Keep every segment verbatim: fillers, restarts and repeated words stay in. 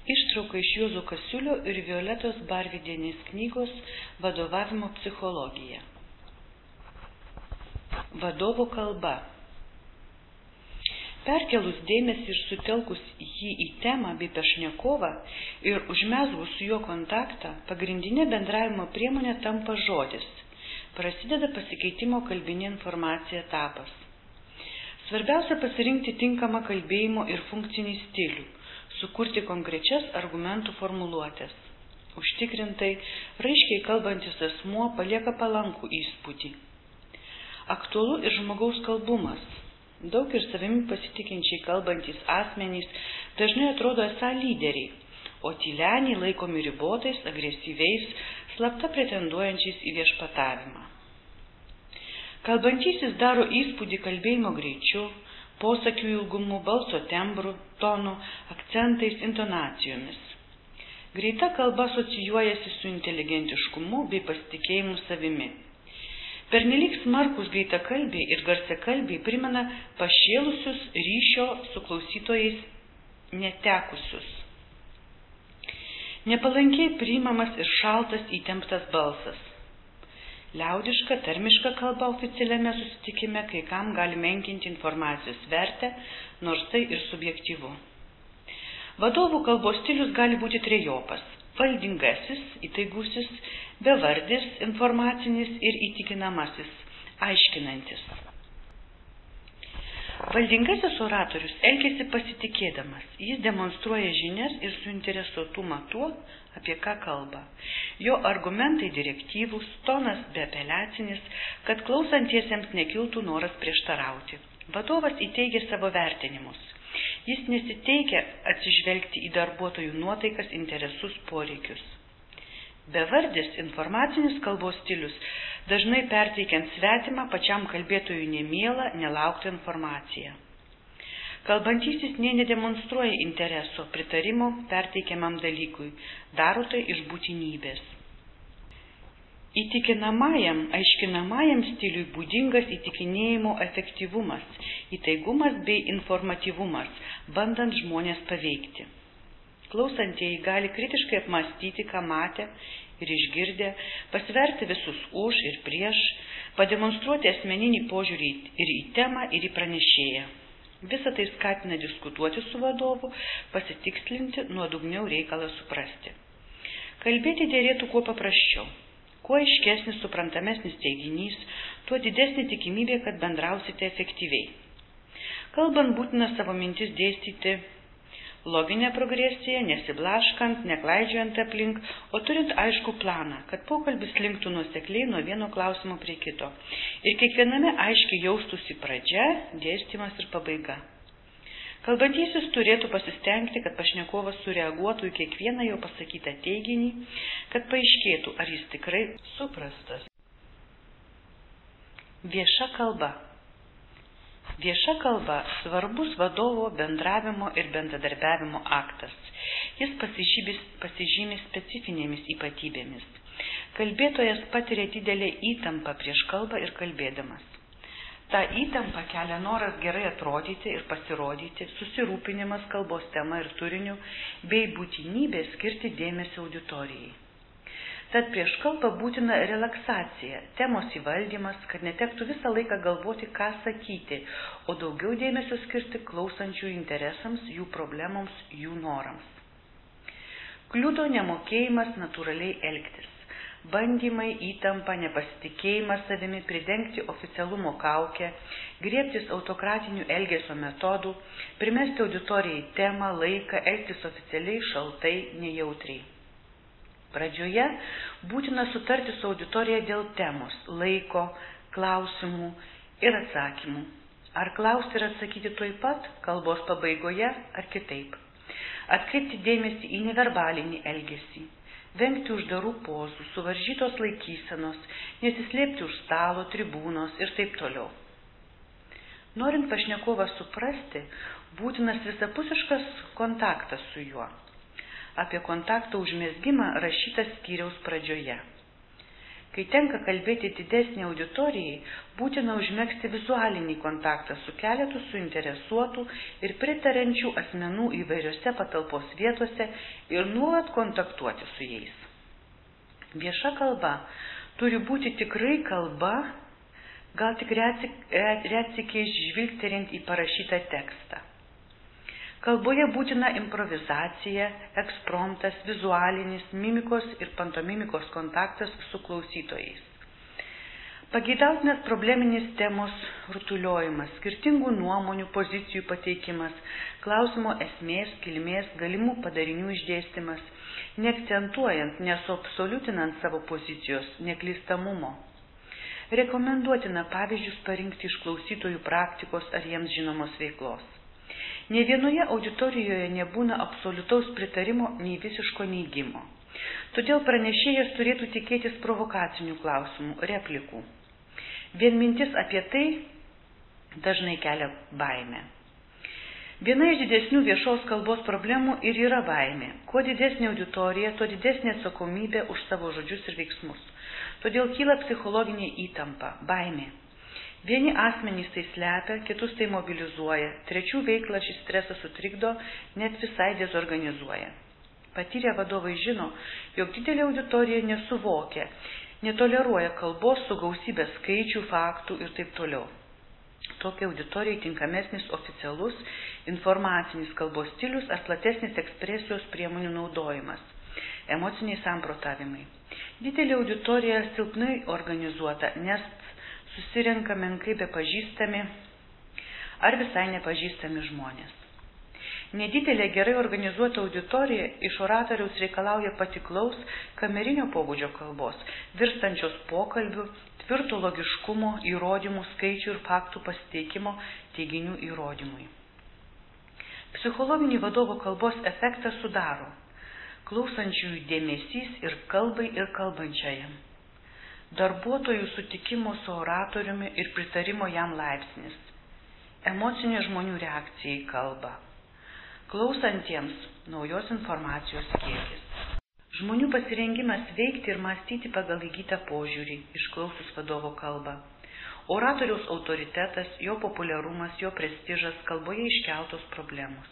Ištrauka iš Juozo Kasiulio ir Violetos Barvydienės knygos Vadovavimo psichologija. Vadovo kalba. Perkelus dėmesį ir sutelkus jį į temą bei pašnekovą ir užmezgus su juo kontaktą, pagrindinė bendravimo priemonė tampa žodis. Prasideda pasikeitimo kalbinė informacija etapas. Svarbiausia pasirinkti tinkamą kalbėjimo ir funkcinį stilių, sukurti konkrečias argumentų formuluotės. Užtikrintai, raiškiai kalbantis asmuo palieka palankų įspūdį. Aktualu ir žmogaus kalbumas. Daug ir savimi pasitikinčiai kalbantys asmenys dažnai atrodo esą lyderiai, o tyleniai laikomi ribotais, agresyviais, slapta pretenduojančiais į viešpatavimą. Kalbantysis daro įspūdį kalbėjimo greičiu, posakių ilgumu, balso tembru, tonu, akcentais, intonacijomis. Greita kalba asocijuojasi su inteligentiškumu bei pasitikėjimu savimi. Pernelyg smarkus greitakalbiai ir garsiakalbiai primena pašėlusius ryšio su klausytojais netekusius. Nepalankiai priimamas ir šaltas įtemptas balsas. Liaudiška, tarmiška kalba oficialiame susitikime kai kam gali menkinti informacijos vertę, nors tai ir subjektyvu. Vadovų kalbos stilius gali būti trejopas: valdingasis, įtaigusis, bevardis, informacinis ir įtikinamasis, aiškinantis. Valdingasis oratorius elgiasi pasitikėdamas, jis demonstruoja žinias ir suinteresuotumą tuo, apie ką kalba. Jo argumentai direktyvūs, tonas beapeliacinis, kad klausantiesiems nekiltų noras prieštarauti. Vadovas įteigia savo vertinimus. Jis nesiteikia atsižvelgti į darbuotojų nuotaikas, interesus, poreikius. Bevardis informacinis kalbos stilius, dažnai perteikiant svetimą, pačiam kalbėtojui nemielą, nelauktą informaciją. Kalbantysis nė nedemonstruoja intereso, pritarimo perteikiamam dalykui, daro tai iš būtinybės. Įtikinamajam, aiškinamajam stiliui būdingas įtikinėjimo efektyvumas, įtaigumas bei informatyvumas, bandant žmonės paveikti. Klausantieji gali kritiškai apmąstyti, ką matė ir išgirdę, pasverti visus už ir prieš, pademonstruoti asmeninį požiūrį ir į temą, ir į pranešėją. Visą tai skatina diskutuoti su vadovu, pasitikslinti, nuodugniau reikalą suprasti. Kalbėti dėrėtų kuo paprasčiau. Kuo aiškesnis, suprantamesnis teiginys, tuo didesnė tikimybė, kad bendrausite efektyviai. Kalbant būtina savo mintis dėstyti loginę progresiją, nesiblaškant, neklaidžiojant aplink, o turint aiškų planą, kad pokalbis linktų nuosekliai nuo vieno klausimo prie kito. Ir kiekviename aiškiai jaustųsi pradžia, dėstymas ir pabaiga. Kalbantysis turėtų pasistengti, kad pašnekovas sureaguotų į kiekvieną jau pasakytą teiginį, kad paaiškėtų, ar jis tikrai suprastas. Vieša kalba. Vieša kalba svarbus vadovo bendravimo ir bendradarbiavimo aktas. Jis pasižymi, pasižymi specifinėmis ypatybėmis. Kalbėtojas patiria didelę įtampą prieš kalbą ir kalbėdamas. Ta įtampa kelia noras gerai atrodyti ir pasirodyti, susirūpinimas kalbos tema ir turiniu, bei būtinybė skirti dėmesio auditorijai. Tad prieš kalbą būtina relaksacija, temos įvaldymas, kad netektų visą laiką galvoti, ką sakyti, o daugiau dėmesio skirti klausančių interesams, jų problemoms, jų norams. Kliudo nemokėjimas natūraliai elgtis. Bandymai, įtampa, nepasitikėjimas savimi, pridengti oficialumo kaukę, griebtis autokratinių elgesio metodų, primesti auditorijai temą, laiką, elgtis oficialiai, šaltai, nejautriai. Pradžioje būtina sutarti su auditorija dėl temos, laiko, klausimų ir atsakymų. Ar klausti ir atsakyti tuoj pat, kalbos pabaigoje ar kitaip. Atkreipti dėmesį į neverbalinį elgesį. Vengti uždarų pozų, suvaržytos laikysenos, nesislėpti už stalo, tribūnos ir taip toliau. Norint pašnekovą suprasti, būtinas visapusiškas kontaktas su juo. Apie kontakto užmezgimą rašyta skyriaus pradžioje. Kai tenka kalbėti didesnį auditorijai, būtina užmegzti vizualinį kontaktą su keletu suinteresuotų ir pritarančių asmenų įvairiose patalpos vietose ir nuolat kontaktuoti su jais. Vieša kalba turi būti tikrai kalba, gal tik retsykiais žvilgterint į parašytą tekstą. Kalboje būtina improvizacija, ekspromtas, vizualinis, mimikos ir pantomimikos kontaktas su klausytojais. Pageidautinas probleminis temos rutuliojimas, skirtingų nuomonių, pozicijų pateikimas, klausimo esmės, kilmės, galimų padarinių išdėstymas, neakcentuojant, nesuabsoliutinant savo pozicijos, neklystamumo. Rekomenduotina pavyzdžius parinkti iš klausytojų praktikos ar jiems žinomos veiklos. Nė vienoje auditorijoje nebūna absoliutaus pritarimo nei visiško neigimo. Todėl pranešėjas turėtų tikėtis provokacinių klausimų, replikų. Vien mintis apie tai dažnai kelia baimę. Viena iš didesnių viešos kalbos problemų ir yra baimė. Kuo didesnė auditorija, tuo didesnė atsakomybė už savo žodžius ir veiksmus. Todėl kyla psichologinė įtampa, baimė. Vieni asmenys tai slepia, kitus tai mobilizuoja, trečių veiklą šis stresas sutrikdo, net visai dezorganizuoja. Patyrę vadovai žino, jog didelė auditorija nesuvokia, netoleruoja kalbos su gausybė skaičių, faktų ir taip toliau. Tokia auditorijai tinkamesnis oficialus, informacinis kalbos stilius ar platesnis ekspresijos priemonių naudojimas, emociniai samprotavimai. Didelė auditorija silpnai organizuota, nes susirenka menkai bepažįstami ar visai nepažįstami žmonės. Nedidelė gerai organizuota auditorija iš oratoriaus reikalauja patiklaus kamerinio pobūdžio kalbos, virstančios pokalbių, tvirto logiškumo, įrodymų, skaičių ir faktų pasiteikimo teiginių įrodymui. Psichologinį vadovo kalbos efektą sudaro klausančiųjų dėmesys ir kalbai ir kalbančiajam, darbuotojų sutikimo su oratoriumi ir pritarimo jam laipsnis, emocinė žmonių reakcija į kalbą, klausantiems naujos informacijos kiekis, žmonių pasirengimas veikti ir mąstyti pagal įgytą požiūrį, išklausius vadovo kalbą, oratoriaus autoritetas, jo populiarumas, jo prestižas, kalboje iškeltos problemos.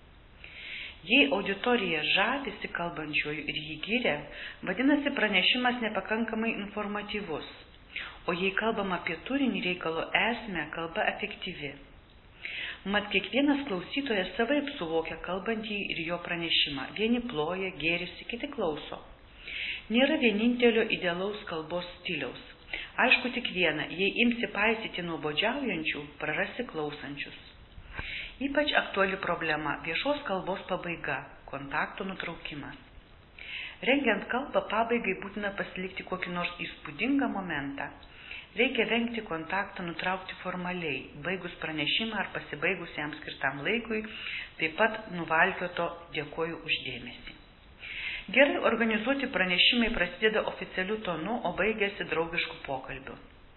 Jei auditorija žavisi kalbančiuoju ir jį giria, vadinasi pranešimas nepakankamai informatyvus, o jei kalbam apie turinį reikalo esmę, kalba efektyvi. Mat kiekvienas klausytojas savaip suvokia kalbantį ir jo pranešimą. Vieni ploja, gėrisi, kiti klauso. Nėra vienintelio idealaus kalbos stiliaus. Aišku tik viena, jei imsi paisyti nuobodžiaujančių, prarasi klausančius. Ypač aktuali problema – viešos kalbos pabaiga, kontakto nutraukimas. Rengiant kalbą pabaigai būtina pasilikti kokį nors įspūdingą momentą. Reikia vengti kontaktą nutraukti formaliai, baigus pranešimą ar pasibaigus jam skirtam laikui, taip pat nuvalkioto dėkoju už dėmesį. Gerai organizuoti pranešimai prasideda oficialiu tonu, o baigėsi draugišku pokalbiu.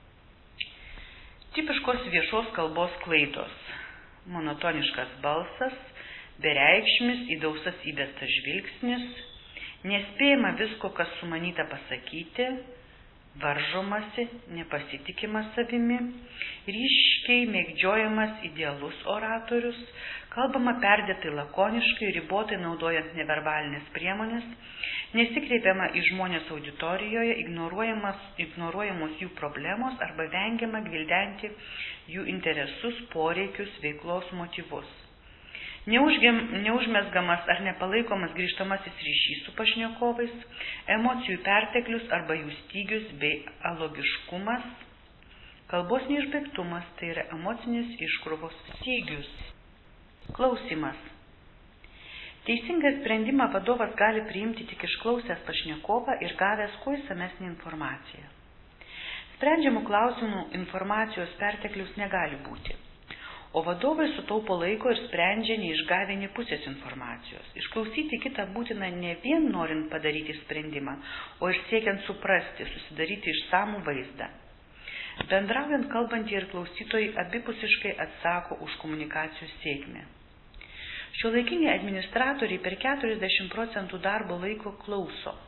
Tipiškos viešos kalbos klaidos. Monotoniškas balsas, bereikšmis, į dausas įvestas žvilgsnis, nespėjama visko, kas sumanyta pasakyti, varžomasi, nepasitikima savimi, ryškiai mėgdžiojamas idealus oratorius, kalbama perdėtai lakoniškai, ribotai naudojant neverbalinės priemonės, nesikreipiama į žmonės auditorijoje, ignoruojamos jų problemos arba vengiama gvildenti jų interesus, poreikius, veiklos motyvus. Neužgem, neužmesgamas ar nepalaikomas grįžtamasis ryšys su pašnekovais, emocijų perteklius arba jų stygius bei alogiškumas, kalbos neišbaigtumas, tai yra emocinės iškrovos stygius. Klausimas. Teisingą sprendimą vadovas gali priimti tik išklausęs pašnekovą ir gavęs kuo išsamesnę informaciją. Sprendžiamų klausimų informacijos perteklius negali būti, o vadovai sutaupo laiko ir sprendžia neišgavę nė pusės informacijos. Išklausyti kitą būtina ne vien norint padaryti sprendimą, o ir siekiant suprasti, susidaryti išsamų vaizdą. Bendraujant kalbantieji ir klausytojai abipusiškai atsako už komunikacijos sėkmę. Šiuolaikiniai administratoriai per keturiasdešimt procentų darbo laiko klauso.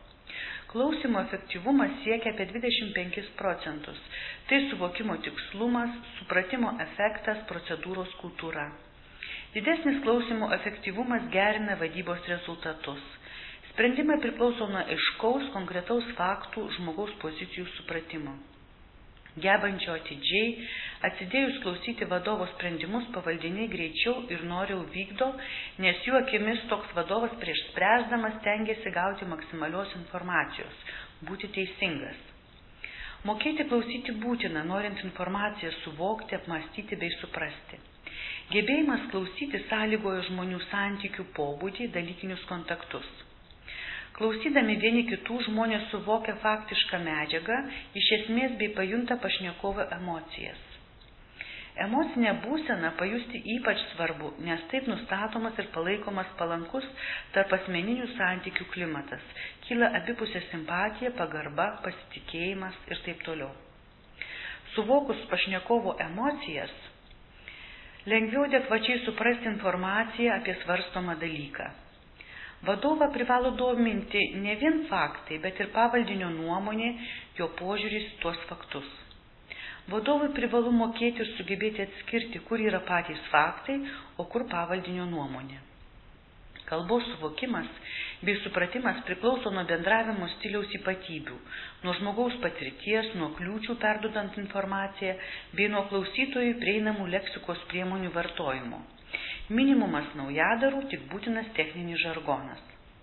Klausymo efektyvumas siekia apie dvidešimt penkis procentus. Tai suvokimo tikslumas, supratimo efektas, procedūros kultūra. Didesnis klausymo efektyvumas gerina vadybos rezultatus. Sprendimai priklauso nuo aiškaus, konkretaus faktų, žmogaus pozicijų supratimo. Gebančio atidžiai, atsidėjus klausyti vadovo sprendimus, pavaldiniai greičiau ir noriau vykdo, nes jų akimis toks vadovas prieš spręsdamas stengiasi gauti maksimalios informacijos, būti teisingas. Mokėti klausyti būtina, norint informaciją suvokti, apmąstyti bei suprasti. Gebėjimas klausyti sąlygoja žmonių santykių pobūdį, dalykinius kontaktus. Klausydami vieni kitų žmonės suvokia faktišką medžiagą, iš esmės bei pajunta pašnekovo emocijas. Emocinę būseną pajusti ypač svarbu, nes taip nustatomas ir palaikomas palankus tarp asmeninių santykių klimatas. Kyla abipusė simpatija, pagarba, pasitikėjimas ir taip toliau. Suvokus pašnekovo emocijas, lengviau adekvačiai suprasti informaciją apie svarstomą dalyką. Vadovą privalo dominti ne vien faktai, bet ir pavaldinio nuomonė, jo požiūris tuos faktus. Vadovui privalu mokėti ir sugebėti atskirti, kur yra patys faktai, o kur pavaldinio nuomonė. Kalbos suvokimas bei supratimas priklauso nuo bendravimo stiliaus ypatybių, nuo žmogaus patirties, nuo kliūčių perdodant informaciją, bei nuo klausytojų prieinamų leksikos priemonių vartojimo. Minimumas naujadarų, tik būtinas techninis žargonas.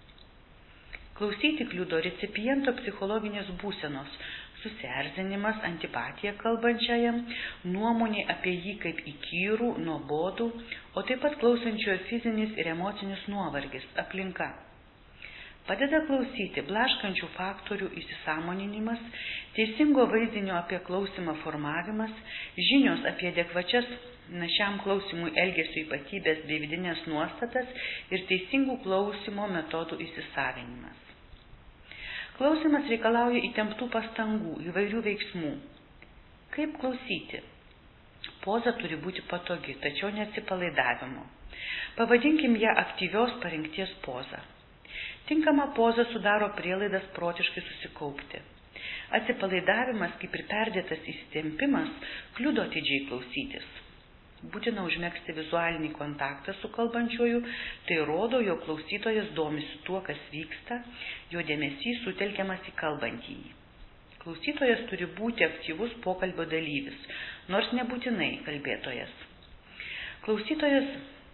Klausyti kliudo recipiento psichologinės būsenos, susierzinimas, antipatija kalbančiajam, nuomonė apie jį kaip įkyrų, nuobodų, o taip pat klausančiojo fizinis ir emocinis nuovargis, aplinka. Padeda klausyti blaškančių faktorių įsisąmoninimas, teisingo vaizdinio apie klausimą formavimas, žinios apie adekvačias šiam klausimui elgesio ypatybės bei vidinės nuostatas ir teisingų klausimo metodų įsisavinimas. Klausimas reikalauja įtemptų pastangų, įvairių veiksmų. Kaip klausyti? Poza turi būti patogi, tačiau neatsipalaidavimo. Pavadinkim ją aktyvios parinkties poza. Tinkama poza sudaro prielaidas protiškai susikaupti. Atsipalaidavimas, kaip ir perdėtas įsitempimas, kliudo atidžiai klausytis. Būtina užmegzti vizualinį kontaktą su kalbančiuoju, tai rodo, jo klausytojas domisi tuo, kas vyksta, jo dėmesys sutelkiamas į kalbantįjį. Klausytojas turi būti aktyvus pokalbio dalyvis, nors nebūtinai kalbėtojas. Klausytojas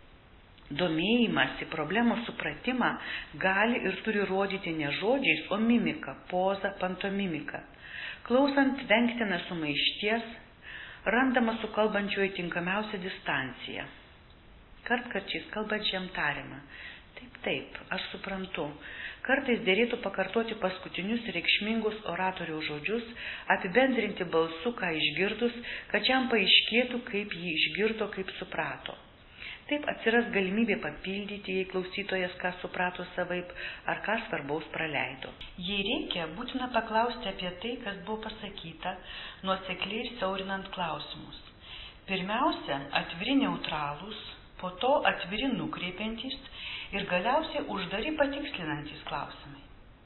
domėjimąsi, problemos supratimą gali ir turi rodyti ne žodžiais, o mimika, poza, pantomimika. Klausant vengtina sumaišties, randama su kalbančiuoju tinkamiausia distancija. Kartkarčiais kalbančiam tariama: taip, taip, aš suprantu. Kartais dėrėtų pakartoti paskutinius reikšmingus oratoriaus žodžius, apibendrinti balsu, ką išgirdus, kad jam paaiškėtų, kaip jį išgirdo, kaip suprato. Taip atsiras galimybė papildyti, jei klausytojas ką suprato savaip, ar ką svarbaus praleido. Jei reikia, būtina paklausti apie tai, kas buvo pasakyta, nuosekliai ir siaurinant klausimus. Pirmiausia, atviri neutralūs, po to atviri nukreipiantys ir galiausiai uždari patikslinantys klausimai.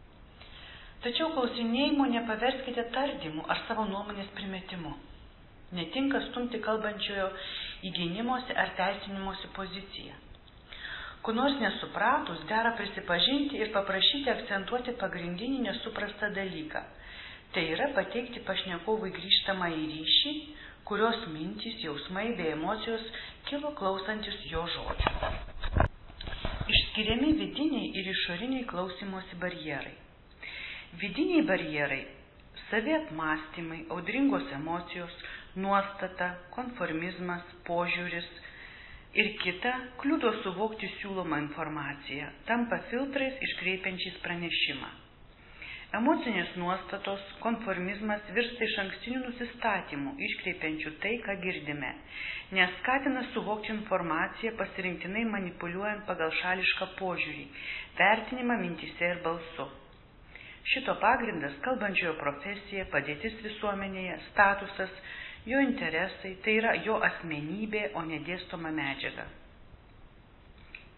Tačiau klausinėjimo nepaverskite tardymu ar savo nuomonės primetimu. Netinka stumti kalbančiojo į gynimosi ar teisinimosi poziciją. Ko nors nesupratus, dera prisipažinti ir paprašyti akcentuoti pagrindinį nesuprastą dalyką. Tai yra pateikti pašnekovui grįžtamą į ryšį, kurios mintys, jausmai bei emocijos kilo klausantis jo žodžių. Išskiriami vidiniai ir išoriniai klausymosi barjerai. Vidiniai barjerai – saviapmąstymai, audringos emocijos, nuostata, konformizmas, požiūris ir kita kliudo suvokti siūlomą informaciją, tampa filtrais iškreipiančiais pranešimą. Emocinės nuostatos, konformizmas virsta iš ankstinių nusistatymų, iškreipiančių tai, ką girdime, nes skatina suvokti informaciją pasirinktinai manipuliuojant pagal šališką požiūrį, vertinimą mintyse ir balsu. Šito pagrindas kalbančiojo profesija, padėtis visuomenėje, statusas, jo interesai, tai yra jo asmenybė, o ne dėstoma medžiaga.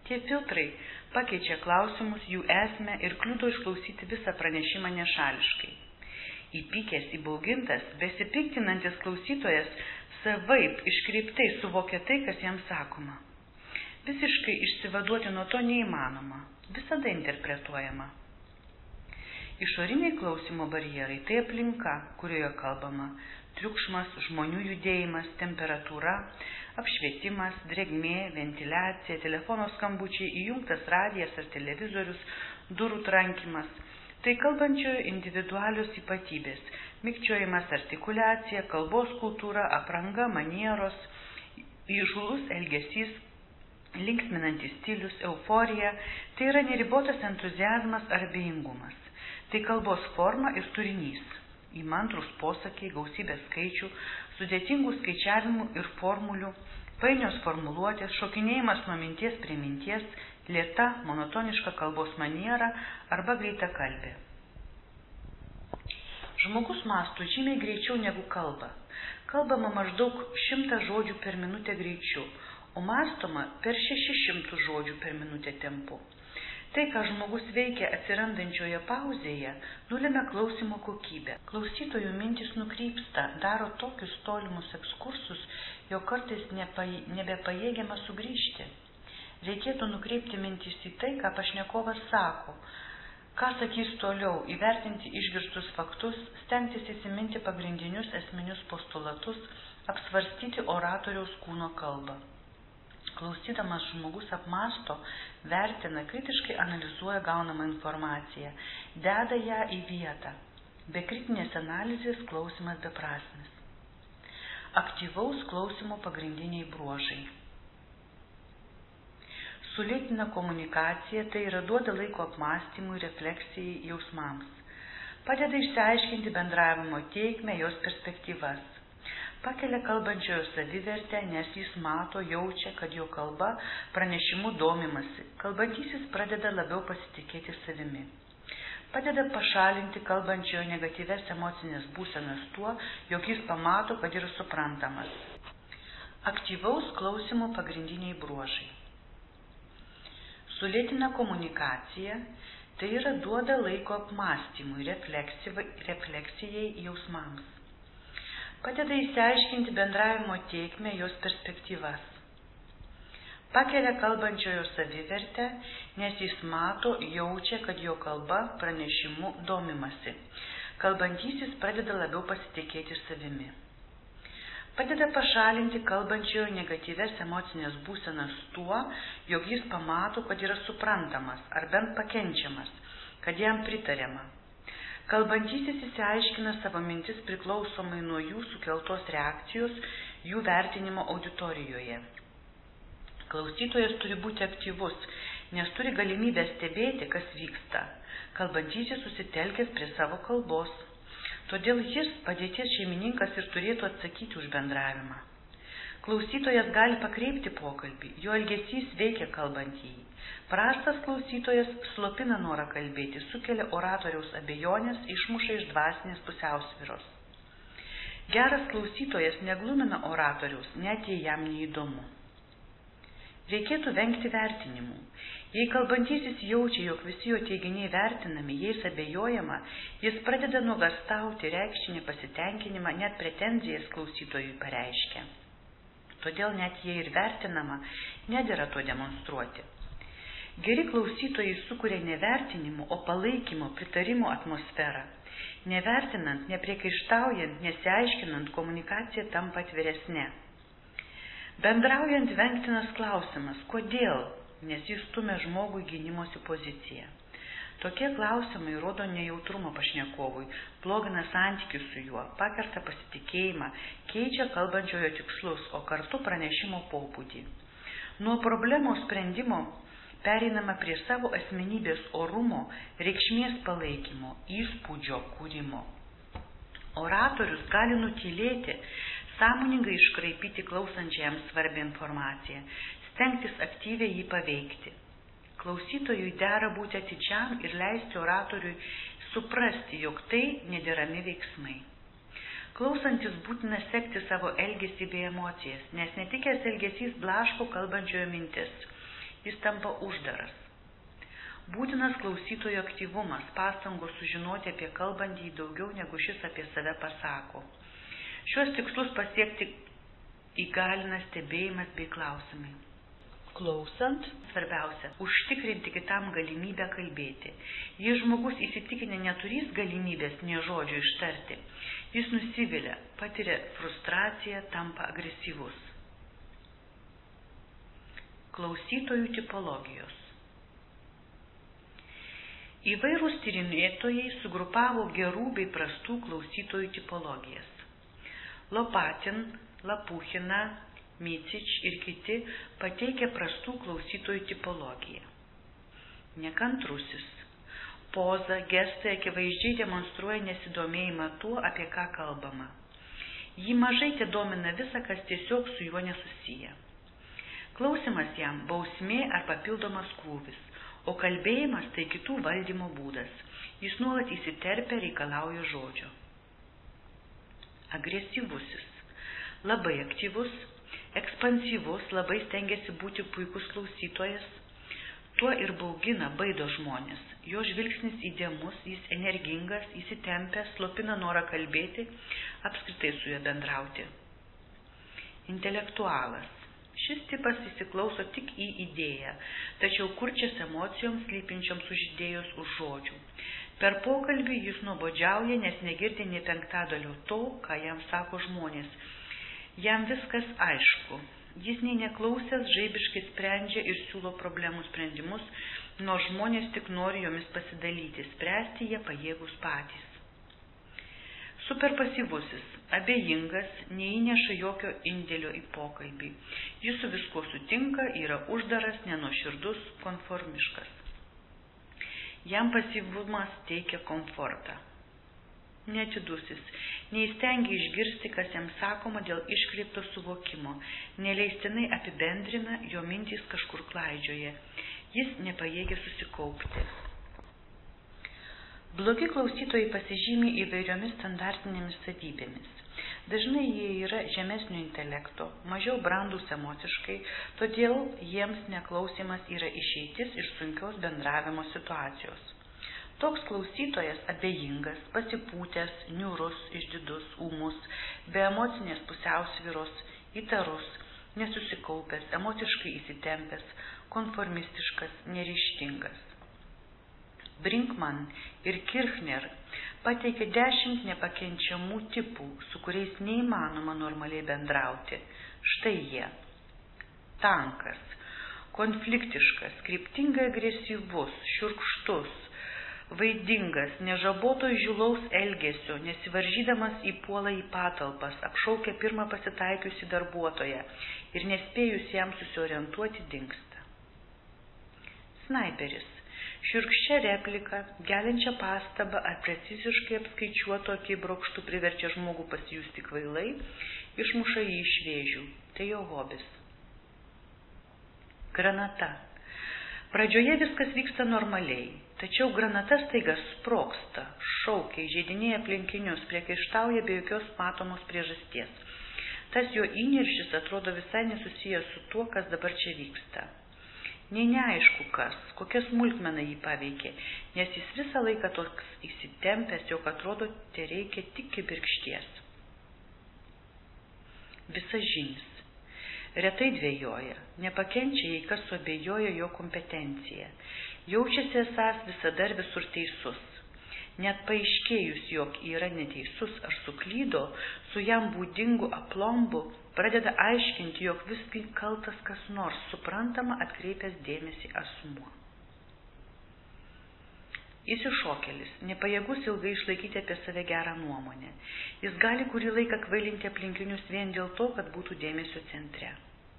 Tie filtrai pakeičia klausimus, jų esmę ir kliudo išklausyti visą pranešimą nešališkai. Įpykęs, įbaugintas, besipiktinantis klausytojas savaip iškreiptai suvokia tai, kas jam sakoma. Visiškai išsivaduoti nuo to neįmanoma, visada interpretuojama. Išoriniai klausimo barjerai tai aplinka, kurioje kalbama, triukšmas, žmonių judėjimas, temperatūra, apšvietimas, drėgmė, ventiliacija, telefono skambučiai, įjungtas radijas ar televizorius, durų trankimas. Tai kalbančiojo individualios ypatybės, mikčiojimas, artikuliacija, kalbos kultūra, apranga, manieros, įžūlus elgesys, linksminantis stilius, euforija, tai yra neribotas entuziazmas ar abejingumas. Tai kalbos forma ir turinys. Įmantrūs posakiai, gausybė skaičių, sudėtingų skaičiavimų ir formulių, painios formuluotės, šokinėjimas nuo minties prie minties, lėta, monotoniška kalbos maniera arba greita kalbė. Žmogus mąsto žymiai greičiau negu kalba. Kalbama maždaug šimtą žodžių per minutę greičiu, o mąstoma per šešis šimtus žodžių per minutę tempu. Tai, ką žmogus veikia atsirandančioje pauzėje, nulemia klausimo kokybę. Klausytojų mintis nukrypsta, daro tokius tolimus ekskursus, jo kartais nebepajėgiama sugrįžti. Reikėtų nukreipti mintis į tai, ką pašnekovas sako, ką sakys toliau, įvertinti išgirstus faktus, stengtis įsiminti pagrindinius esminius postulatus, apsvarstyti oratoriaus kūno kalbą. Klausydamas žmogus apmąsto, vertina, kritiškai analizuoja gaunamą informaciją, deda ją į vietą. Be kritinės analizės klausimas beprasmis. Aktyvaus klausimo pagrindiniai bruožai. Sulėtina komunikacija, tai yra duoda laiko apmąstymui, refleksijai, jausmams. Padeda išsiaiškinti bendravimo teikmę, jos perspektyvas. Pakelia kalbančiojo savivertę, nes jis mato, jaučia, kad jo kalba pranešimu domimasi. Kalbantysis pradeda labiau pasitikėti savimi. Padeda pašalinti kalbančiojo negatyves emocinės būsenas tuo, jog jis pamato, kad yra suprantamas. Aktyvaus klausimo pagrindiniai bruožai. Sulėtina komunikaciją, tai yra duoda laiko apmąstymui, refleksijai, jausmams. Padeda įsiaiškinti bendravimo teikmę, jos perspektyvas. Pakelia kalbančiojo savivertę, nes jis mato, jaučia, kad jo kalba pranešimu domimasi. Kalbantysis pradeda labiau pasitikėti savimi. Padeda pašalinti kalbančiojo negatyves emocinės būsenas tuo, jog jis pamato, kad yra suprantamas ar bent pakenčiamas, kad jam pritariama. Kalbantysis įsiaiškina savo mintis priklausomai nuo jų sukeltos reakcijos, jų vertinimo auditorijoje. Klausytojas turi būti aktyvus, nes turi galimybę stebėti, kas vyksta. Kalbantysis susitelkęs prie savo kalbos. Todėl jis, padėties šeimininkas, ir turėtų atsakyti už bendravimą. Klausytojas gali pakreipti pokalbį, jo elgesys veikia kalbantįjį. Prastas klausytojas slopina norą kalbėti, sukelia oratoriaus abejonės, išmuša iš dvasinės pusiausvyros. Geras klausytojas neglumina oratoriaus, net jei jam neįdomu. Reikėtų vengti vertinimų. Jei kalbantysis jaučia, jog visi jo teiginiai vertinami, jais abejojama, jis pradeda nuogąstauti, reikšti nepasitenkinimą, net pretenzijas klausytojui pareiškia. Todėl net jei ir vertinama, nedera to demonstruoti. Geri klausytojai sukuria ne vertinimo, o palaikymo, pritarimo atmosferą. Nevertinant, nepriekaištaujant, nesiaiškinant, komunikacija tampa atviresnė. Bendraujant vengtinas klausimas, kodėl, nes jis stumia žmogų į gynimosi poziciją. Tokie klausimai rodo nejautrumą pašnekovui, blogina santykius su juo, pakerta pasitikėjimą, keičia kalbančiojo tikslus, o kartu pranešimo pobūdį. Nuo problemos sprendimo pereinama prie savo asmenybės orumo, reikšmės palaikymo, įspūdžio kūrimo. Oratorius gali nutylėti, sąmoningai iškraipyti klausančiajam svarbią informaciją, stengtis aktyviai jį paveikti. Klausytojui dera būti atidžiam ir leisti oratoriui suprasti, jog tai nederami veiksmai. Klausantis būtina sekti savo elgesį bei emocijas, nes netikęs elgesys blaško kalbančiojo mintis. jis tampa uždaras. Būtinas klausytojo aktyvumas, pastangos sužinoti apie kalbantį daugiau negu šis apie save pasako. Šiuos tikslus pasiekti įgalina stebėjimas bei klausimai. Klausant, svarbiausia, užtikrinti kitam galimybę kalbėti. Jei žmogus įsitikinę neturės galimybės nė žodžio ištarti, jis nusivilia, patiria frustraciją, tampa agresyvus. Klausytojų tipologijos. Įvairūs tyrinėtojai sugrupavo gerų bei prastų klausytojų tipologijas. Lopatin, Lapuchina, Micič ir kiti pateikia prastų klausytojų tipologiją. Nekantrusis. Poza, gestai akivaizdžiai demonstruoja nesidomėjimą tuo, apie ką kalbama. Jį mažai te domina visa, kas tiesiog su juo nesusiję. Klausimas jam bausmė ar papildomas krūvis, o kalbėjimas tai kitų valdymo būdas. Jis nuolat įsiterpia, reikalauja žodžio. Agresyvusis. Labai aktyvus, ekspansyvus, labai stengiasi būti puikus klausytojas, tuo ir baugina, baido žmonės. Jo žvilgsnis įdėmus, jis energingas, įsitempęs, slopina norą kalbėti, apskritai su juo bendrauti. Intelektualas. Šis tipas įsiklauso tik į idėją, tačiau kurčias emocijoms slypinčioms už idėjos už žodžių. Per pokalbį jis nuobodžiauja, nes negirdi nė penktadalio to, ką jam sako žmonės. Jam viskas aišku. Jis nei neklausęs žaibiškai sprendžia ir siūlo problemų sprendimus, nors žmonės tik nori jomis pasidalyti, spręsti jie pajėgus patys. Superpasyvusis, abejingas, neįneša jokio indėlio į pokalbį. Jis su viskuo sutinka, yra uždaras, nenuoširdus, konformiškas. Jam pasyvumas teikia komfortą. Neatidusis, neįstengia išgirsti, kas jam sakoma dėl iškreipto suvokimo, neleistinai apibendrina, jo mintys kažkur klaidžioja, jis nepajėgia susikaupti. Blogi klausytojai pasižymi įvairiomis standartinėmis savybėmis. Dažnai jie yra žemesnio intelekto, mažiau brandūs emociškai, todėl jiems neklausimas yra išeitis iš sunkios bendravimo situacijos. Toks klausytojas abejingas, pasipūtęs, niūrus, išdidus, ūmus, be emocinės pusiausvyros, įtarus, nesusikaupęs, emociškai įsitempęs, konformistiškas, neryžtingas. Brinkman ir Kirchner pateikė dešimt nepakenčiamų tipų, su kuriais neįmanoma normaliai bendrauti. Štai jie. Tankas, konfliktiškas, kryptingai agresyvus, šiurkštus, vaidingas, nežaboto įžūlaus elgesio, nesivaržydamas įpuola į patalpas, apšaukia pirmą pasitaikiusį darbuotoją ir nespėjus jam susiorientuoti dingsta. Snaiperis. Šiurkščia replika, geliančia pastabą ar preciziškai apskaičiuoto akibrokštų priverčia žmogų pasijusti kvailai, išmuša jį iš vėžių. Tai jo hobis. Granata. Pradžioje viskas vyksta normaliai, tačiau granata staiga sprogsta, šaukia, įžeidinėja aplinkinius, priekaištauja be jokios matomos priežasties. Tas jo įniršis atrodo visai nesusijęs su tuo, kas dabar čia vyksta. Nei neaišku kas, kokia smulkmena jį paveikė, nes jis visą laiką toks įsitempęs, jog atrodo, te reikia tik kibirkšties. Visažinis. Retai dvejoja, nepakenčia, jei kas suabejoja jo kompetencija. Jaučiasi esąs visada ir visur teisus. Net paaiškėjus, jog yra neteisus ar suklydo, su jam būdingu aplombu pradeda aiškinti, jog visgi kaltas kas nors, suprantama atkreipęs dėmesį asmuo. Išsišokėlis, nepajėgus ilgai išlaikyti apie save gerą nuomonę. Jis gali kurį laiką kvailinti aplinkinius vien dėl to, kad būtų dėmesio centre.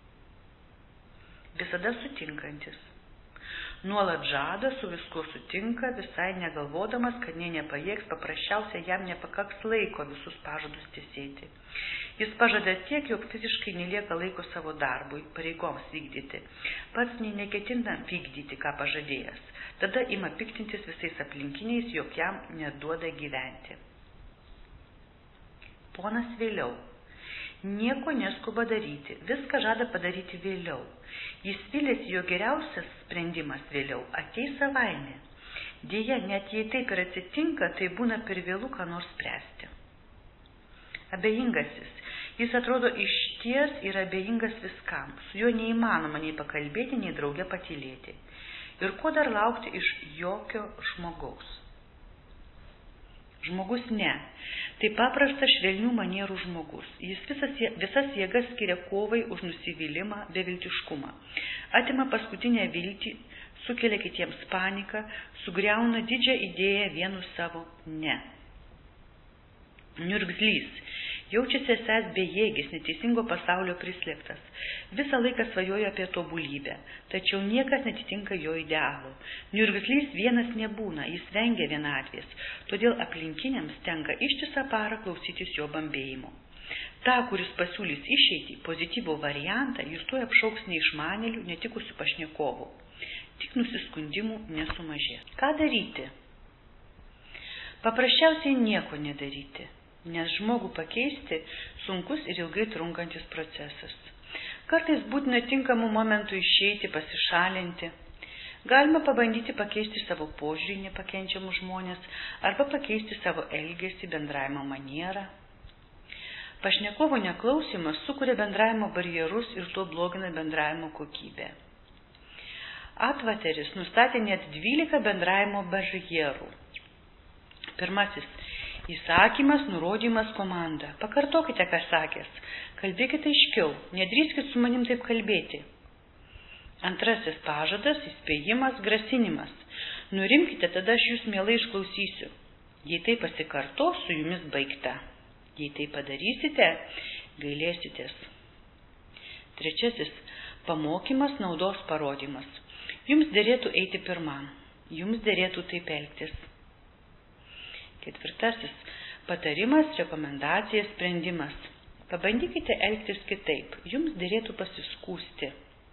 Visada sutinkantis. Nuolat žada, su viskuo sutinka, visai negalvodamas, kad nė nepajėgs, paprasčiausiai jam nepakaks laiko visus pažadus tesėti. Jis pažada tiek, jog fiziškai nelieka laiko savo darbui, pareigoms vykdyti. Pats nei neketina vykdyti, ką pažadėjęs. Tada ima piktintis visais aplinkiniais, jog jam neduoda gyventi. Ponas vėliau. Nieko neskuba daryti, viską žada padaryti vėliau. Jis vylėsi, jo geriausias sprendimas vėliau ateis savaime. Dėja, net jei taip ir atsitinka, tai būna per vėlų ką nors spręsti. Abejingasis. Jis atrodo išties yra abejingas viskam. Su juo neįmanoma nei pakalbėti, nei drauge patylėti. Ir ko dar laukti iš jokio žmogaus? Žmogus ne. Tai paprastas švelnių manierų žmogus. Jis visas, visas jėgas skiria kovai už nusivylimą, beviltiškumą. Atima paskutinę viltį, sukelia kitiems paniką, sugriauna didžią idėją vienu savo ne. Niurgzlys. Jaučiasi esąs bejėgis, neteisingo pasaulio prislėgtas. Visą laiką svajoja apie tobulybę, tačiau niekas netitinka jo idealų. Niurgzlys vienas nebūna, jis vengia vienatvės, todėl aplinkiniams tenka ištisą parą klausytis jo bambėjimo. Ta, kuris pasiūlys išeitį, pozityvų variantą, jis tuoj apšauks neišmanėlių, netikusių pašnekovų. Tik nusiskundimų nesumažės. Ką daryti? Paprasčiausiai nieko nedaryti. Nes žmogų pakeisti sunkus ir ilgai trunkantis procesas. Kartais būtina tinkamų momentų išeiti, pasišalinti. Galima pabandyti pakeisti savo požiūrį nepakenčiamus žmonės arba pakeisti savo elgesį, bendravimo manierą. Pašnekovo neklausimas sukuria bendravimo barjerus ir tuo blogina bendravimo kokybę. Atvateris nustatė net dvylika bendravimo barjerų. Pirmasis. Įsakymas, nurodymas, komanda. Pakartokite, ką sakęs. Kalbėkite aiškiau, nedrįskit su manim taip kalbėti. Antrasis pažadas, įspėjimas, grasinimas. Nurimkite, tada aš jūs mielai išklausysiu. Jei tai pasikartos, su jumis baigta. Jei tai padarysite, gailėsitės. Trečiasis, pamokymas, naudos parodymas. Jums derėtų eiti pirmam. Jums derėtų taip elgtis. Ketvirtasis, patarimas, rekomendacija, sprendimas. Pabandykite elgtis kitaip, jums derėtų pasiskųsti.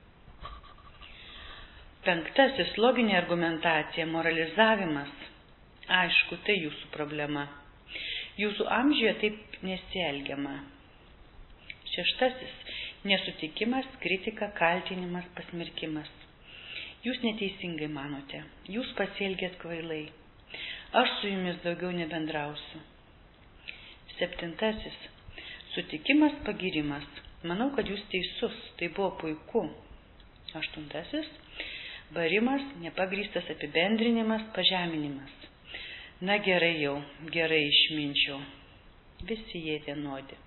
Penktasis, loginė argumentacija, moralizavimas. Aišku, tai jūsų problema. Jūsų amžiuje taip nesielgiama. Šeštasis, nesutikimas, kritika, kaltinimas, pasmerkimas. Jūs neteisingai manote, jūs pasielgėt kvailai. Aš su jumis daugiau nebendrausiu. Septintasis. Sutikimas, pagirimas. Manau, kad jūs teisus. Tai buvo puiku. Aštuntasis. Barimas, nepagrįstas apibendrinimas, pažeminimas. Na gerai jau, gerai išminčiau. Visi jie vienodi.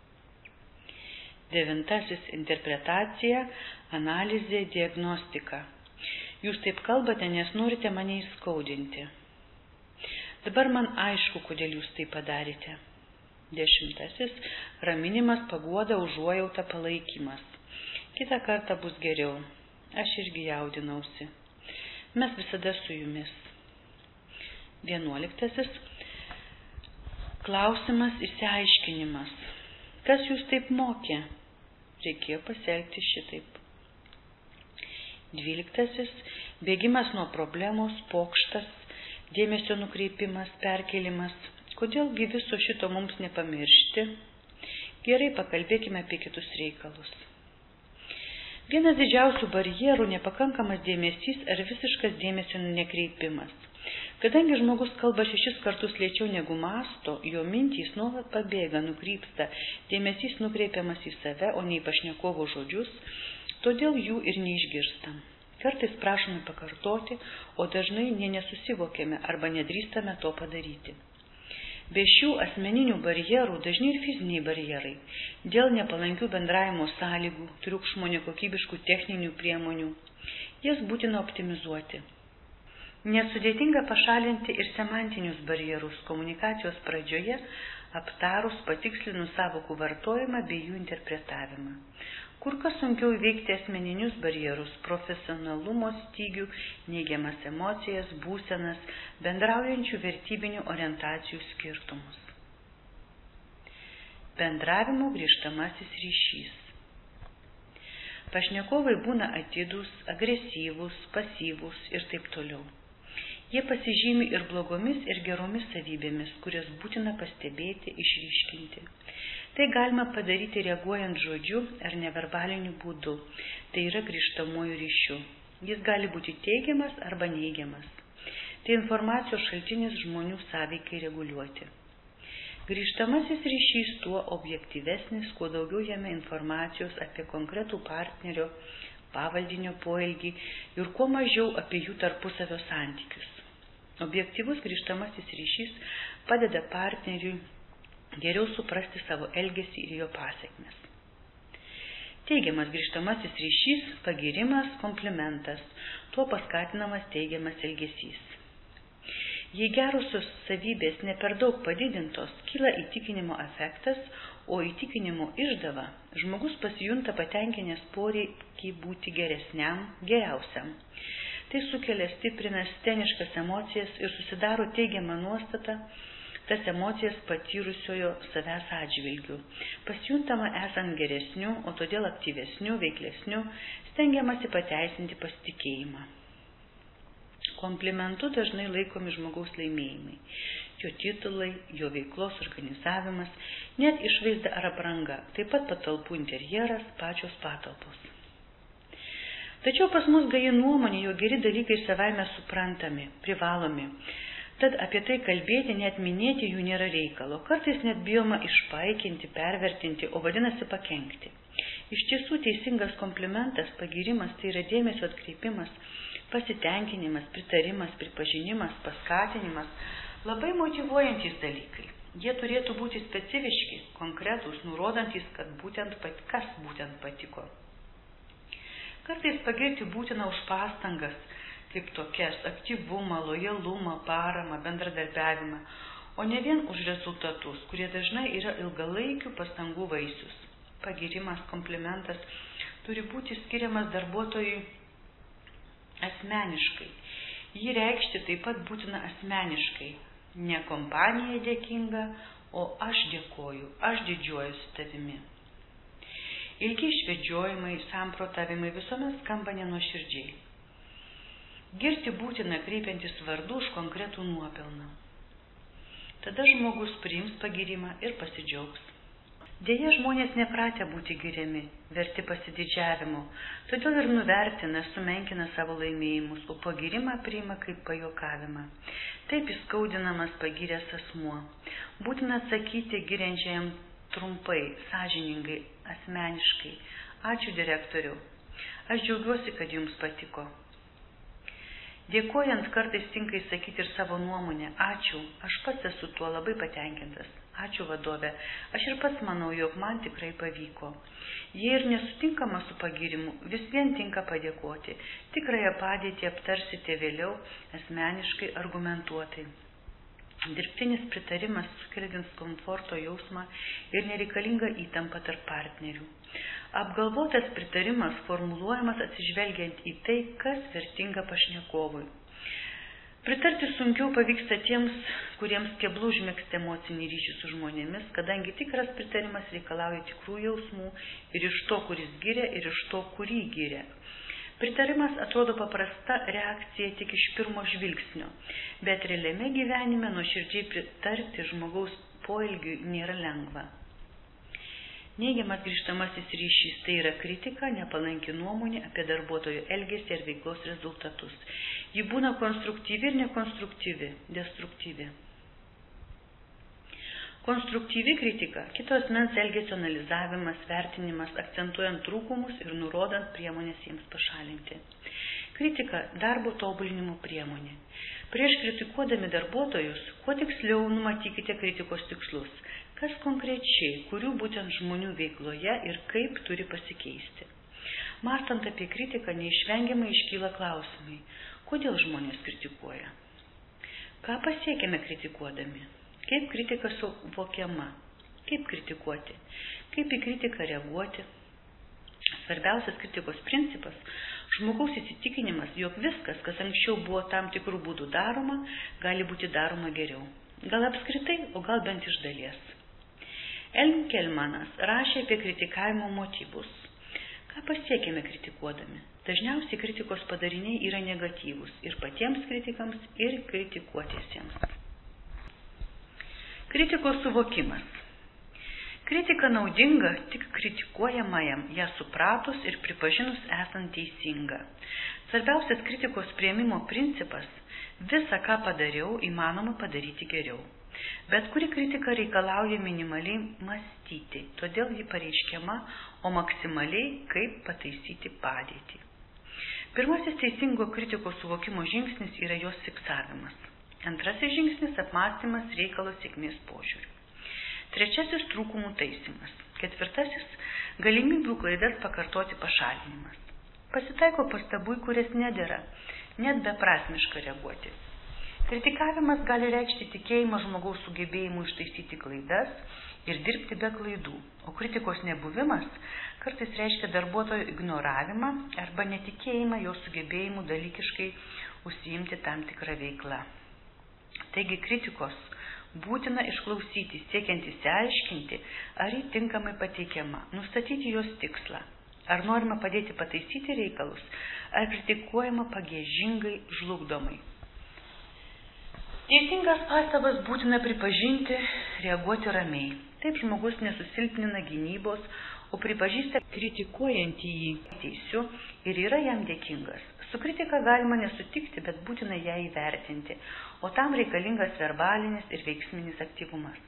Devintasis. Interpretacija, analizė, diagnostika. Jūs taip kalbate, nes norite mane įskaudinti. Dabar man aišku, kodėl jūs tai padarėte. Dešimtasis. Raminimas, paguoda, užuojauta, palaikymas. Kitą kartą bus geriau. Aš irgi jaudinausi. Mes visada su jumis. Vienuoliktasis. Klausimas, išsiaiškinimas. Kas jūs taip mokė? Reikėjo pasielgti šitaip. Dvyliktasis. Bėgimas nuo problemos, pokštas, dėmesio nukreipimas, perkelimas. Kodėlgi viso šito mums nepamiršti? Gerai, pakalbėkime apie kitus reikalus. Vienas didžiausių barjerų – nepakankamas dėmesys ar visiškas dėmesio nekreipimas. Kadangi žmogus kalba šešis kartus lėčiau negu mąsto, jo mintys nuolat pabėga, nukrypsta, dėmesys nukreipiamas į save, o ne į pašnekovo žodžius, todėl jų ir neišgirstam. Kartais prašome pakartoti, o dažnai nė nesusivokėme arba nedrįstame to padaryti. Be šių asmeninių barjerų dažnai ir fiziniai barjerai, dėl nepalankių bendravimo sąlygų, triukšmo, nekokybiškų techninių priemonių, jas būtina optimizuoti. Nesudėtinga pašalinti ir semantinius barjerus komunikacijos pradžioje, aptarus, patikslinus sąvokų vartojimą bei jų interpretavimą. Kur kas sunkiau įveikti asmeninius barjerus, profesionalumo stygių, neigiamas emocijas, būsenas, bendraujančių vertybinių orientacijų skirtumus. Bendravimo grįžtamasis ryšys. Pašnekovai būna atidūs, agresyvūs, pasyvūs ir taip toliau. Jie pasižymi ir blogomis, ir geromis savybėmis, kurias būtina pastebėti, išryškinti. Tai galima padaryti reaguojant žodžiu ar neverbaliniu būdu, tai yra grįžtamuoju ryšiu. Jis gali būti teigiamas arba neigiamas. Tai informacijos šaltinis žmonių sąveikai reguliuoti. Grįžtamasis ryšys tuo objektyvesnis, kuo daugiau jame informacijos apie konkretų partnerio, pavaldinio poelgį ir kuo mažiau apie jų tarpusavio santykius. Objektyvus grįžtamasis ryšys padeda partneriui geriau suprasti savo elgesį ir jo pasekmes. Teigiamas grįžtamasis ryšys, pagyrimas, komplimentas, tuo paskatinamas teigiamas elgesys. Jei gerosios savybės ne per daug padidintos, kyla įtikinimo efektas, o įtikinimo išdava žmogus pasijunta patenkinęs poreikį būti geresniam, geriausiam. Tai sukelia stiprina steniškas emocijas ir susidaro teigiama nuostata, tas emocijas patyrusiojo savęs atžvilgių. Pasjuntama esant geresniu, o todėl aktyvesniu, veiklesniu, stengiamasi pateisinti pasitikėjimą. Komplimentu dažnai laikomi žmogaus laimėjimai. Jo titulai, jo veiklos organizavimas, net išvaizda ar apranga, taip pat patalpų interjeras, pačios patalpos. Tačiau pas mus gaji nuomonė, jo geri dalykai savaime suprantami, privalomi. Tad apie tai kalbėti, net minėti jų nėra reikalo. Kartais net bijoma išpaikinti, pervertinti, o vadinasi pakenkti. Iš tiesų teisingas komplimentas, pagyrimas, tai yra dėmesio atkreipimas, pasitenkinimas, pritarimas, pripažinimas, paskatinimas, labai motyvuojantys dalykai. Jie turėtų būti specifiški, konkretūs, nurodantys, kad būtent pat, kas būtent patiko. Kartais pagirti būtina už pastangas, kaip tokias aktyvumą, lojalumą, paramą, bendradarbiavimą, o ne vien už rezultatus, kurie dažnai yra ilgalaikių pastangų vaisius. Pagirimas, komplimentas turi būti skiriamas darbuotojui asmeniškai. Jį reikšti taip pat būtina asmeniškai. Ne kompanija dėkinga, o aš dėkoju, aš didžiuojuosi tavimi. Ilgi išvedžiojimai, samprotavimai visuomet skamba nenuoširdžiai. Girti būtina kreipiantis vardu už konkretų nuopelną. Tada žmogus priims pagyrimą ir pasidžiaugs. Deja, žmonės nepratę būti giriami, verti pasididžiavimo, todėl ir nuvertina, sumenkina savo laimėjimus, o pagyrimą priima kaip pajuokavimą. Taip įskaudinamas pagyręs asmuo. Būtina atsakyti giriančiajam trumpai, sąžiningai, asmeniškai. Ačiū direktoriau. Aš džiaugiuosi, kad jums patiko. Dėkojant kartais tinka įsakyti ir savo nuomonę. Ačiū, aš pats esu tuo labai patenkintas. Ačiū vadove, aš ir pats manau, jog man tikrai pavyko. Jei ir nesutinkama su pagyrimu, vis vien tinka padėkoti. Tikrąją padėtį aptarsite vėliau, asmeniškai, argumentuotai. Dirbtinis pritarimas sukelia komforto jausmą ir nereikalingą įtampą tarp partnerių. Apgalvotas pritarimas formuluojamas atsižvelgiant į tai, kas vertinga pašnekovui. Pritarti sunkiau pavyksta tiems, kuriems keblu užmegzti emocinį ryšį su žmonėmis, kadangi tikras pritarimas reikalauja tikrų jausmų ir iš to, kuris giria, ir iš to, kurį giria. Pritarimas atrodo paprasta reakcija tik iš pirmo žvilgsnio, bet realiame gyvenime nuoširdžiai pritarti žmogaus poelgiui nėra lengva. Neigiamas grįžtamasis ryšys tai yra kritika, nepalanki nuomonė apie darbuotojo elgesį ir veiklos rezultatus. Ji būna konstruktyvi ir nekonstruktyvi, destruktyvi. Konstruktyvi kritika – kito asmens elgesio analizavimas, vertinimas, akcentuojant trūkumus ir nurodant priemonės jiems pašalinti. Kritika – darbo tobulinimo priemonė. Prieš kritikuodami darbuotojus, kuo tiksliau numatykite kritikos tikslus, kas konkrečiai, kurių būtent žmonių veikloje ir kaip turi pasikeisti. Mąstant apie kritiką, neišvengiamai iškyla klausimai, kodėl žmonės kritikuoja. Ką pasiekėme kritikuodami? Kaip kritika suvokiama? Kaip kritikuoti? Kaip į kritiką reaguoti? Svarbiausias kritikos principas – žmogaus įsitikinimas, jog viskas, kas anksčiau buvo tam tikrų būdų daroma, gali būti daroma geriau. Gal apskritai, o gal bent iš dalies. Enkelmanas rašė apie kritikavimo motyvus. Ką pasiekėme kritikuodami? Dažniausiai kritikos padariniai yra negatyvūs ir patiems kritikams, ir kritikuotiesiems. Kritikos suvokimas. Kritika naudinga tik kritikuojamajam, ją supratus ir pripažinus esant teisinga. Svarbiausias kritikos priėmimo principas – visa, ką padariau, įmanoma padaryti geriau. Bet kuri kritika reikalauja minimaliai mąstyti, todėl ji pareiškiama, o maksimaliai kaip pataisyti padėtį. Pirmasis teisingo kritikos suvokimo žingsnis yra jos fiksavimas. Antrasis žingsnis – apmąstymas reikalo sėkmės požiūriu. Trečiasis – trūkumų taisymas. Ketvirtasis – galimybių klaidas pakartoti pašalinimas. Pasitaiko pastabų, į kurias nedera, net beprasmiška reaguoti. Kritikavimas gali reikšti tikėjimą žmogaus sugebėjimu ištaisyti klaidas ir dirbti be klaidų, o kritikos nebuvimas kartais reiškia darbuotojo ignoravimą arba netikėjimą jo sugebėjimu dalykiškai užsiimti tam tikrą veiklą. Taigi kritikos būtina išklausyti, siekiant įsiaiškinti, ar ji tinkamai pateikiama, nustatyti jos tikslą, ar norima padėti pataisyti reikalus, ar kritikuojama pagiežingai, žlugdomai. Teisingas pastabas būtina pripažinti, reaguoti ramiai. Taip žmogus nesusilpnina gynybos, o pripažįsta kritikuojantį jį teisiu ir yra jam dėkingas. Su kritika galima nesutikti, bet būtina ją įvertinti, o tam reikalingas verbalinis ir veiksminis aktyvumas.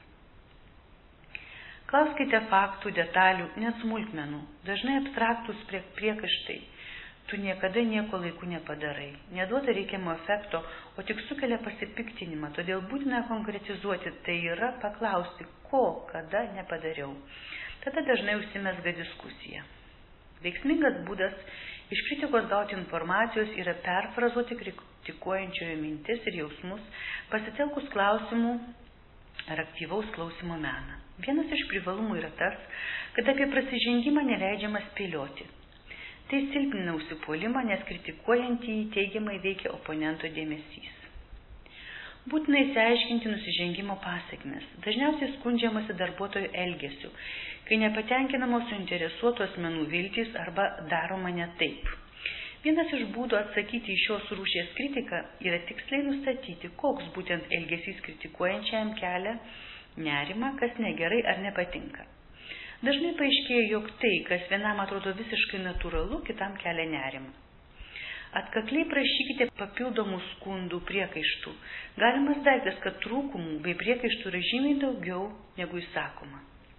Klauskite faktų, detalių, net smulkmenų, dažnai abstraktus prie, priekaištai. Tu niekada nieko laiku nepadarai, neduoda reikiamo efekto, o tik sukelia pasipiktinimą, todėl būtina konkretizuoti, tai yra paklausti, ko, kada nepadariau. Tada dažnai užsimezga diskusija. Veiksmingas būdas iš kritikos gauti informacijos yra perfrazuoti kritikuojančiojo mintis ir jausmus, pasitelkus klausimų ar aktyvaus klausimo meną. Vienas iš privalumų yra tas, kad apie prasižengimą neleidžiama spėlioti. Tai silpnina užsipuolimą, nes kritikuojantį jį teigiamai veikia oponento dėmesys. Būtina įsiaiškinti nusižengimo pasekmes. Dažniausiai skundžiamasi darbuotojų elgesiu, kai nepatenkinamos suinteresuotų asmenų viltys arba daroma ne taip. Vienas iš būdų atsakyti į šios rūšies kritiką yra tiksliai nustatyti, koks būtent elgesys kritikuojančiam kelia nerimą, kas negerai ar nepatinka. Dažnai paaiškėja, jog tai, kas vienam atrodo visiškai natūralu, kitam kelia nerimą. Atkakliai prašykite papildomų skundų, priekaištų. Galimas daiktas, kad trūkumų bei priekaištų yra žymiai daugiau negu įsakoma.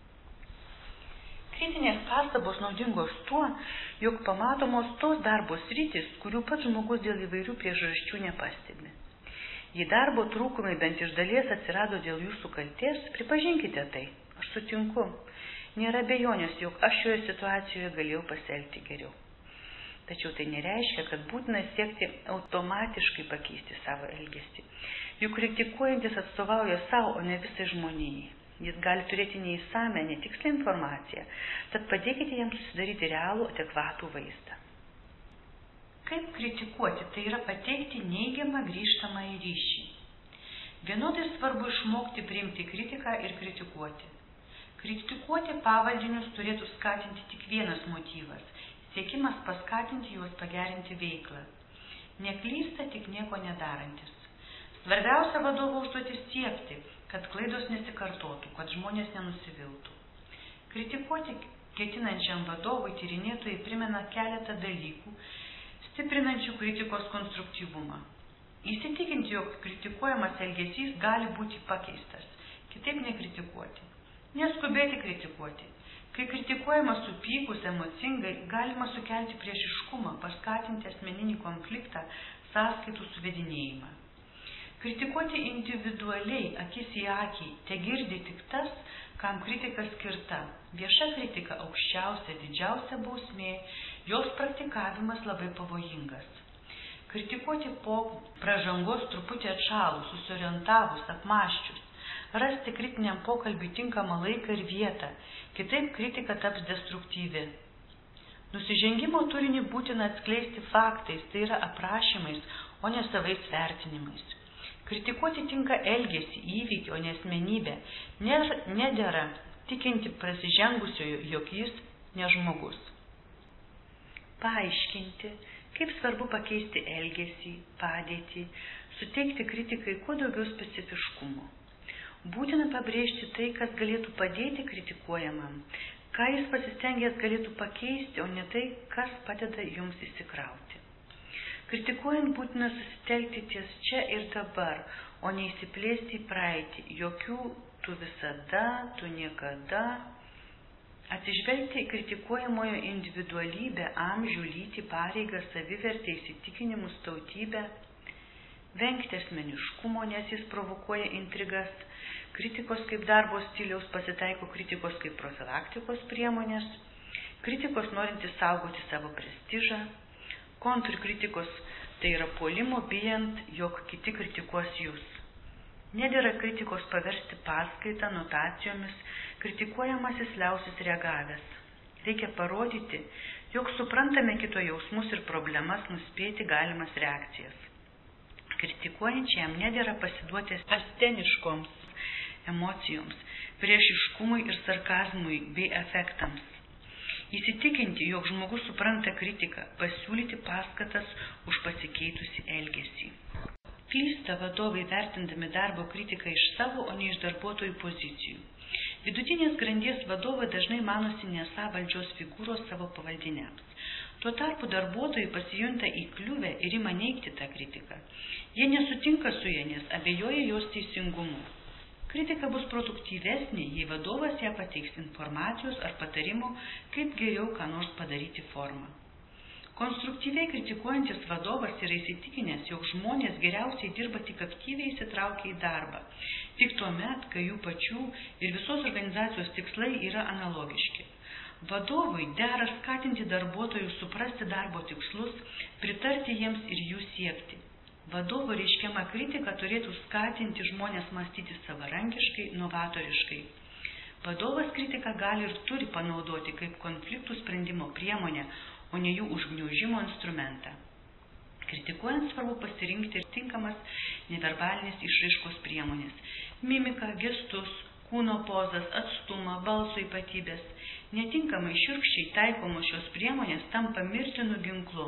Kritinės pastabos naudingos tuo, jog pamatomos tos darbo sritys, kurių pats žmogus dėl įvairių priežasčių nepastebi. Jei darbo trūkumai bent iš dalies atsirado dėl jūsų kaltės, pripažinkite tai. Aš sutinku. Nėra abejonės, jog aš šioje situacijoje galėjau pasielgti geriau. Tačiau tai nereiškia, kad būtina siekti automatiškai pakeisti savo elgesį. Juk kritikuojantis atstovauja savo, o ne visai žmonijai. Jis gali turėti neįsame, netikslę informaciją, tad padėkite jam susidaryti realų, adekvatų vaizdą. Kaip kritikuoti? Tai yra pateikti neigiamą grįžtamąjį ryšį. Vienodai svarbu išmokti priimti kritiką ir kritikuoti. Kritikuoti pavaldinius turėtų skatinti tik vienas motyvas – siekimas paskatinti juos pagerinti veiklą. Neklysta tik nieko nedarantis. Svarbiausia vadovo užduotis siekti, kad klaidos nesikartotų, kad žmonės nenusiviltų. Kritikuoti ketinančiam vadovui tyrinėtojai primena keletą dalykų, stiprinančių kritikos konstruktyvumą. Įsitikinti, jog kritikuojamas elgesys gali būti pakeistas, kitaip nekritikuoti. Neskubėti kritikuoti. Kai kritikuojama supykus, emocingai, galima sukelti priešiškumą, paskatinti asmeninį konfliktą, sąskaitų suvedinėjimą. Kritikuoti individualiai, akis į akį, te girdi tik tas, kam kritika skirta. Vieša kritika aukščiausia, didžiausia bausmė, jos praktikavimas labai pavojingas. Kritikuoti po pražangos truputį atšalus, susiorientavus, apmąsčius. Rasti kritiniam pokalbiui tinkamą laiką ir vietą, kitaip kritika taps destruktyvi. Nusižengimo turinį būtina atskleisti faktais, tai yra aprašymais, o ne savais vertinimais. Kritikuoti tinka elgesį, įvykį, o ne asmenybę. Nedera tikinti prasižengusiojo, jog jis ne žmogus. Paaiškinti, kaip svarbu pakeisti elgesį, padėtį, suteikti kritikai kuo daugiau specifiškumo. Būtina pabrėžti tai, kas galėtų padėti kritikuojamam, ką jis pasistengęs galėtų pakeisti, o ne tai, kas padeda jums įsikrauti. Kritikuojant būtina susitelkti ties čia ir dabar, o neįsiplėsti į praeitį, jokių tu visada, tu niekada. Atsižvelgti į kritikuojamojo individualybę, amžių, lytį, pareigą, savivertę, įsitikinimus, tautybę. Vengti asmeniškumo, nes jis provokuoja intrigas. Kritikos kaip darbo stiliaus pasitaiko kritikos kaip profilaktikos priemonės. Kritikos norinti saugoti savo prestižą. Kontrkritikos tai yra puolimo bijant, jog kiti kritikuos jūs. Nedėra kritikos paversti paskaitą notacijomis, kritikuojamasis liausis reagavęs. Reikia parodyti, jog suprantame kito jausmus ir problemas, nuspėti galimas reakcijas. Kritikuojančiam nedėra pasiduoti asteniškoms emocijoms, priešiškumui ir sarkazmui bei efektams. Įsitikinti, jog žmogus supranta kritiką, pasiūlyti paskatas už pasikeitusi elgesį. Klysta vadovai vertindami darbo kritiką iš savo, o ne iš darbuotojų pozicijų. Vidutinės grandies vadovai dažnai manosi nesą valdžios figūros savo pavaldiniams. Tuo tarpu darbuotojai pasijunta įkliuvę ir ima neigti tą kritiką. Jie nesutinka su ja, nes abejoja jos teisingumu. Kritika bus produktyvesnė, jei vadovas ją pateiks informacijos ar patarimo, kaip geriau ką nors padaryti formą. Konstruktyviai kritikuojantis vadovas yra įsitikinęs, jog žmonės geriausiai dirba tik aktyviai įsitraukę į darbą, tik tuomet, kai jų pačių ir visos organizacijos tikslai yra analogiški. Vadovui dera skatinti darbuotojus suprasti darbo tikslus, pritarti jiems ir jų siekti. Vadovo reiškiama kritika turėtų skatinti žmonės mąstyti savarankiškai, novatoriškai. Vadovas kritiką gali ir turi panaudoti kaip konfliktų sprendimo priemonę, o ne jų užgniaužimo instrumentą. Kritikuojant svarbu pasirinkti ir tinkamas neverbalinės išraiškos priemonės – mimika, gestus, kūno pozas, atstumą, balso ypatybės. Netinkamai šiurkščiai taikomos šios priemonės tampa mirtinu ginklu.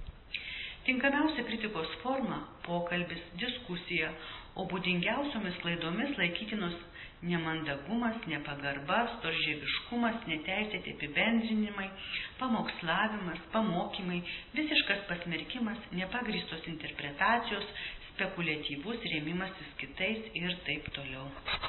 Tinkamiausia kritikos forma – pokalbis, diskusija, o būdingiausiomis klaidomis laikytinos nemandagumas, nepagarba, storžieviškumas, neteisėti apibendrinimai, pamokslavimas, pamokymai, visiškas pasmerkimas, nepagrįstos interpretacijos, spekuliatyvus rėmimasis kitais ir taip toliau.